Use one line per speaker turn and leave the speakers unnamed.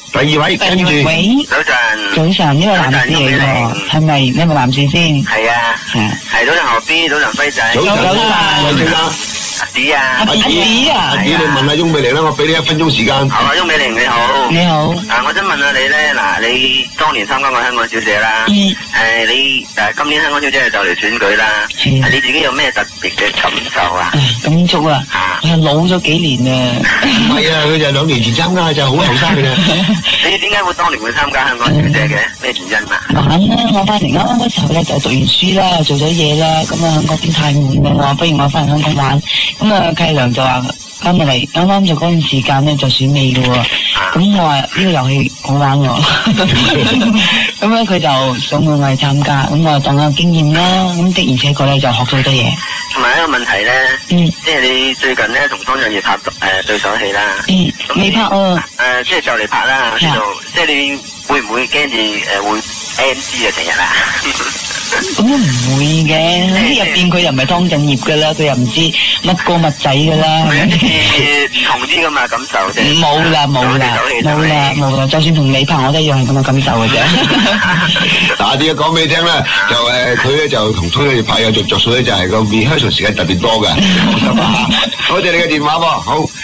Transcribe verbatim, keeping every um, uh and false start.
第二位跟住，
喂，
早晨，
早晨，呢個男士嚟喎，係咪呢個男士先？
係啊，
係
係早晨何 B，早晨輝仔，
早晨，
早晨
喂，早晨，
阿子啊，
阿子啊，
阿子，你問下翁美玲啦，我俾你一分鐘時間。
好啊，翁美玲你好，
你好，
啊，我想問下你咧，嗱，你當年參加過香港小姐啦，
嗯，
誒，你誒今年香港小姐就嚟選舉啦，
係啊
你自己有咩特別嘅感受啊？
唉感觸啊，
啊，
我係老咗幾年啊，
唔係啊，佢就兩年前參加，就好後生嘅啫。
你點解會當年會參加香港小姐嘅？咩原因啊？
玩啦！我翻嚟啱啱嗰時候咧就讀完書啦，做咗嘢啦，咁啊喺嗰邊太悶啦，我不如我翻嚟香港玩。咁啊契娘就話翻嚟，啱啱就嗰段時間咧就選美嘅喎。咁我話呢個遊戲好玩喎，咁咧佢就想我嚟參加，咁我當下經驗啦。咁的而且確咧就學咗好多嘢。
同埋一個問題咧，
嗯
即係你最近咧同方丈業拍誒對手戲啦，
嗯，未拍啊，
誒即係就嚟拍啦，
係啊
就即係你會唔會驚住誒會 N G 啊成日啊？
咁都唔會嘅，入邊佢又唔係湯鎮業噶啦，佢又唔知乜哥乜仔噶啦。
唔同啲噶嘛感受啫。
冇啦冇啦冇啦冇啦，就算同你拍我都一樣係咁嘅感受嘅啫。
嗱，啲嘢講俾你聽啦，就誒佢咧就同推去拍有着着數咧，就係個 rehearsal 時間特別多嘅。多謝你嘅電話喎，好。